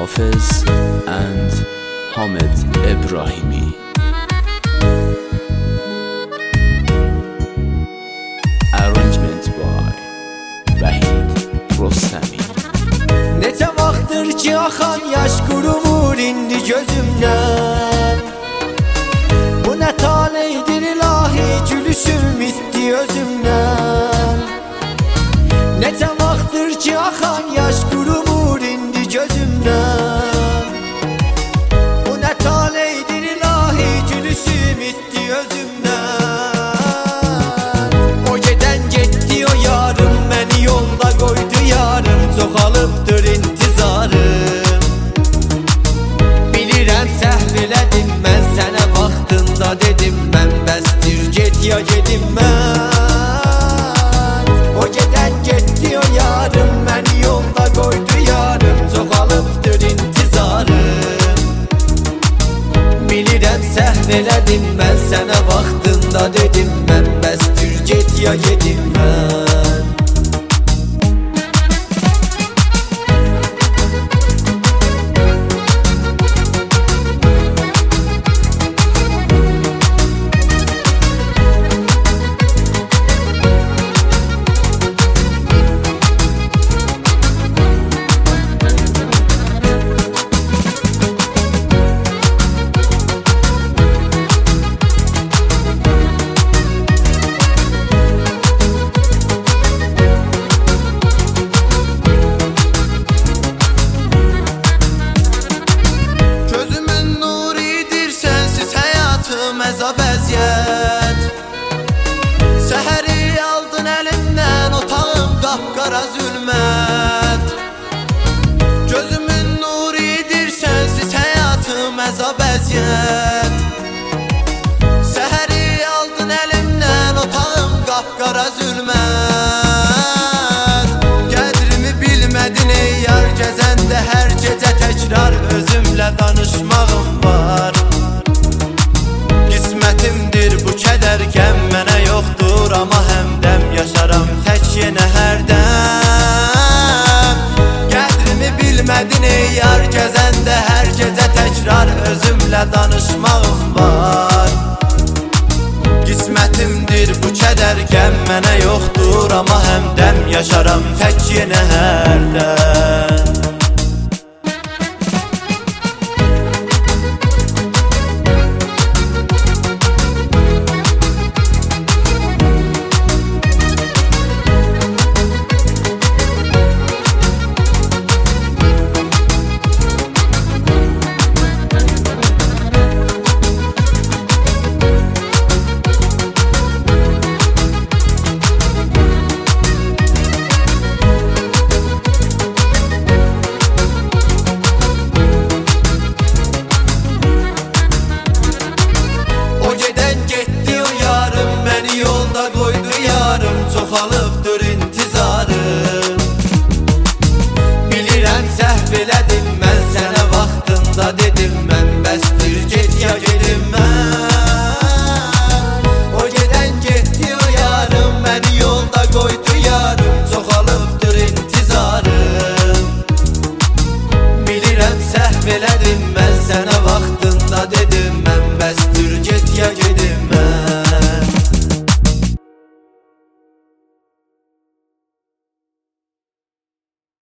Hafiz and Hamid Ibrahimi. Arrangement by Vahid Rostami. Neçə vaxtdır ki axan yaş qurumur indi gözümdən. Bu nə taleydir ilahi, gülüşüm itdi özümdən. Neçə vaxtdır ki axan yaş qurumur indi gözümdən. Bu nə taleydir ilahi, gülüşüm itdi özümdən. O gedən getdi o yarım, məni yolda qoydu yarım. Çoxalıbdır intizarım. Bilirəm səhv elədim mən sənə vaxtında dedim mən. Bəsdir get ya gedim mən. O gedən getdi o yarım, məni yolda qoydu yarım. Çoxalıbdır intizarım. Bilirəm səhv elədim mən sənə vaxtında dedim mən. Bəsdir get ya gedim mən. Əzab əziyyət Səhəri aldın əlimdən, otağım qapqara zülmət. Gözümün nuridir sənsiz həyatım əzab əziyyət. Səhəri aldın əlimdən, otağım qapqara zülmət. Qədrimi bilmədin ey yar, gəzəndə hər gecə təkrar özümlə danışmağım var. Qismətimdir bu kədər, qəm mənə yoxdur, amma həmdəm yaşaram tək yenə hərdəm. Qədrimi bilmədin ey yar, gəzəndə hər gecə təkrar özümlə danışmağım var. Qismətimdir bu kədər, qəm mənə yoxdur, amma həmdəm yaşaram tək yenə hərdəm.